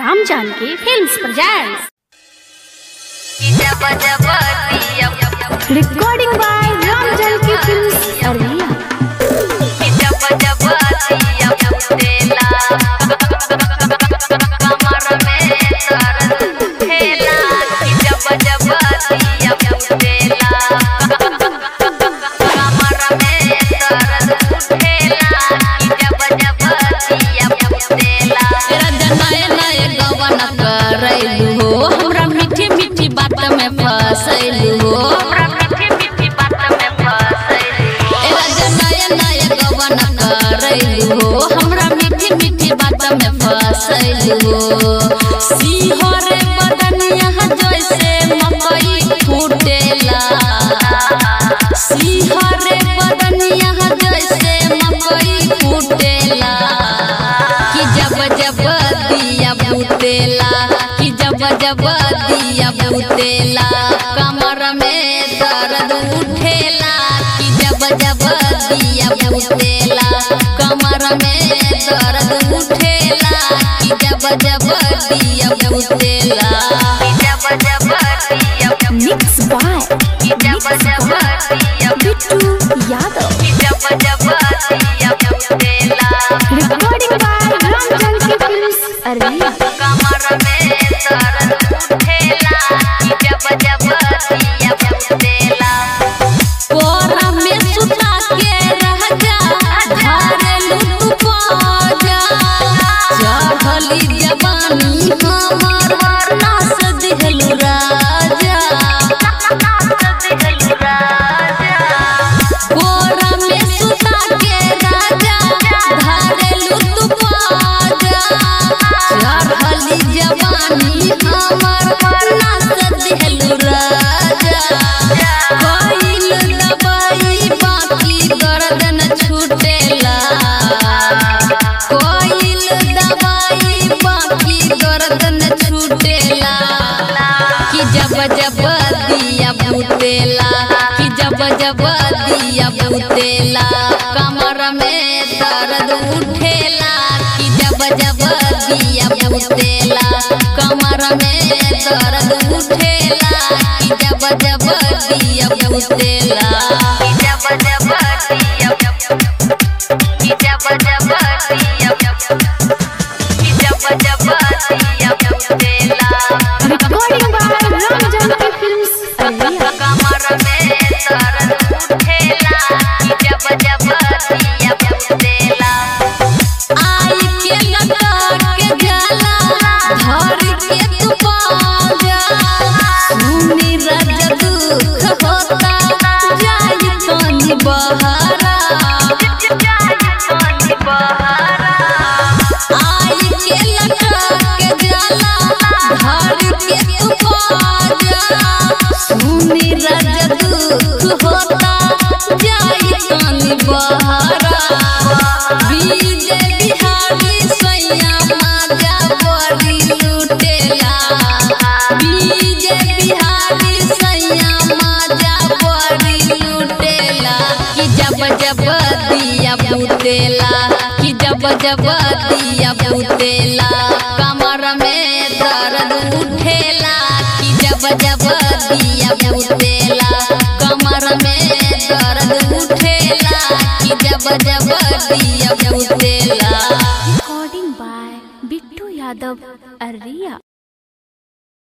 Ram Janaki films presents. Recording by Ram Janaki films Araria. मीठी मीठी बात में फसैलू हो, नया नया गवन करैलू हो, हमरा मीठी मीठी बात में फसैलू हो। सिंहरे बदनिया जैसे मकई फूटेला, सिंहरे बदनिया जैसे मकई फूटेला, कि जब जब दिया बुतेला, कि जब जब दिया बुतेला कमर में दर्द उठेला, कि जब जब दिया बुतेला कमर में दर्द उठेला, कि जब जब दिया बुतेला। Mix by Bittu Yadav. Recording by Ram Janaki films Araria. कोरा में सुता के रह जा, घरेलू बाजा, चढ़ली जवानी हमर नास दिहलू राजा। कोरा में सुता के राजा, घरेलू बाजा, चढ़ली जवानी हमर नास दिहलू राजा। दवाई बाकी दर्द न छूटेला, कोइल दवाई बाकी दर्द न छूटेला, कि जब जब दिया बुतेला, कि जब जब दिया बुतेला कमर में दर्द उठेला, कि जब जब दिया बुतेला कमर में दर्द उठेला, कि जब जब दिया बुतेला। Recording by Ram Janaki films Araria. आई के लगा के जाला, धर के तू पाजा, सुनी राजा दुख होता जाई तनी बहारा। आई के लगा के जाला, धर के तू पाजा, सुनी राजा दुख होता जाई तनी बहारा। बीजे बिहारी सैया माजा बड़ी लूटेला, बीजे बिहारी सैया माजा बड़ी लूटेला, कि जब जब दिया बुतेला, कि जब जब दिया बुतेला कमर में दर्द उठेला, कि जब जब दिया बुतेला कमर में दर्द उठेला, कि जब जब दिया बुतेला। Recording by Bittu Yadav Araria.